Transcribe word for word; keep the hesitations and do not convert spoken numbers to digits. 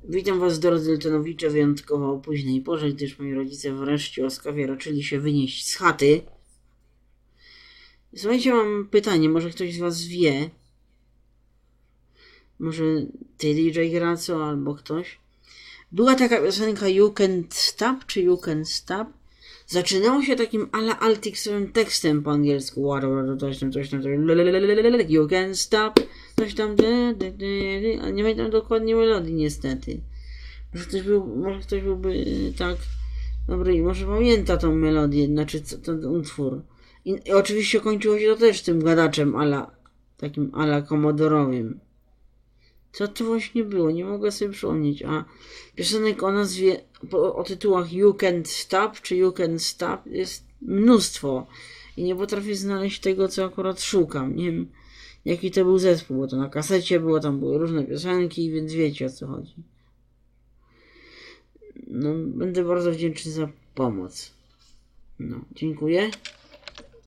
Witam was, drodzy Eltonowicze, wyjątkowo o późnej porze, gdyż moi rodzice wreszcie łaskawie raczyli się wynieść z chaty. Słuchajcie, mam pytanie, może ktoś z was wie, może ty D J Graco albo ktoś. Była taka piosenka You Can't Stop, czy You Can't Stop? Zaczynało się takim ala altiksowym tekstem po angielsku. Coś tam, coś tam, You can't stop, coś tam, ale nie pamiętam dokładnie melodii niestety. Może ktoś, był, może ktoś byłby tak dobry i może pamięta tą melodię, znaczy ten utwór. I, I oczywiście kończyło się to też tym gadaczem ala, takim ala komodorowym. Co to właśnie było? Nie mogę sobie przypomnieć. A piosenek o nazwie, o, o tytułach You Can't Stop czy You Can't Stop jest mnóstwo. I nie potrafię znaleźć tego, co akurat szukam. Nie wiem, jaki to był zespół, bo to na kasecie było, tam były różne piosenki, więc wiecie, o co chodzi. No, będę bardzo wdzięczny za pomoc. No, dziękuję.